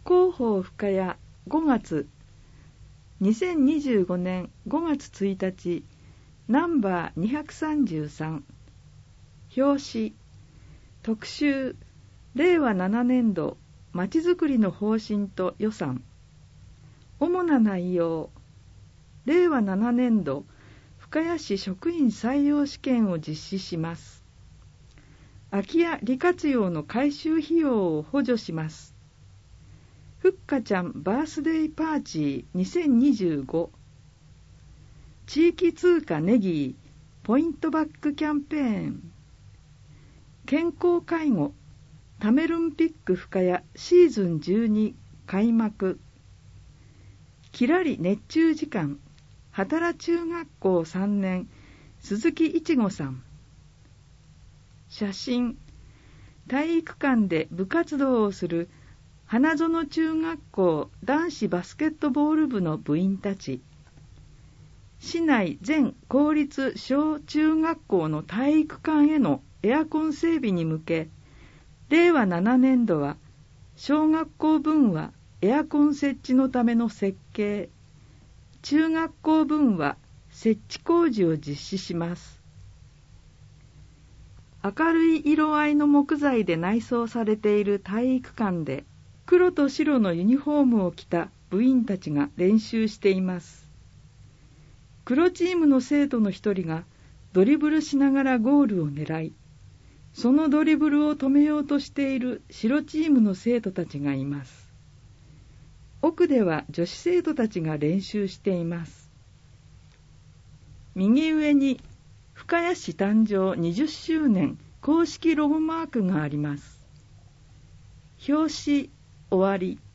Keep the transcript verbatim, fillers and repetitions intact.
広報深谷ごがつにせんにじゅうごねんごがつついたちナンバーにひゃくさんじゅうさん表紙特集れいわななねんどまちづくりの方針と予算主な内容れいわななねんど深谷市職員採用試験を実施します空き家利活用の改修費用を補助しますふっかちゃんバースデーパーティーにせんにじゅうご地域通貨ネギポイントバックキャンペーン健康介護タメルンピック深谷シーズンじゅうに開幕きらり熱中時間畑中学校さんねん鈴木いちごさん写真体育館で部活動をする花園中学校男子バスケットボール部の部員たち市内全公立小中学校の体育館へのエアコン整備に向けれいわななねんどは小学校分はエアコン設置のための設計中学校分は設置工事を実施します明るい色合いの木材で内装されている体育館で黒と白のユニフォームを着た部員たちが練習しています黒チームの生徒の一人がドリブルしながらゴールを狙いそのドリブルを止めようとしている白チームの生徒たちがいます奥では女子生徒たちが練習しています右上に深谷市誕生にじゅっしゅうねん公式ロゴマークがあります表紙終わり。